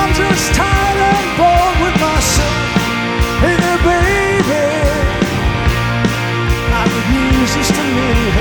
I'm just tired and bored with myself. Hey there, baby, I could use just a minute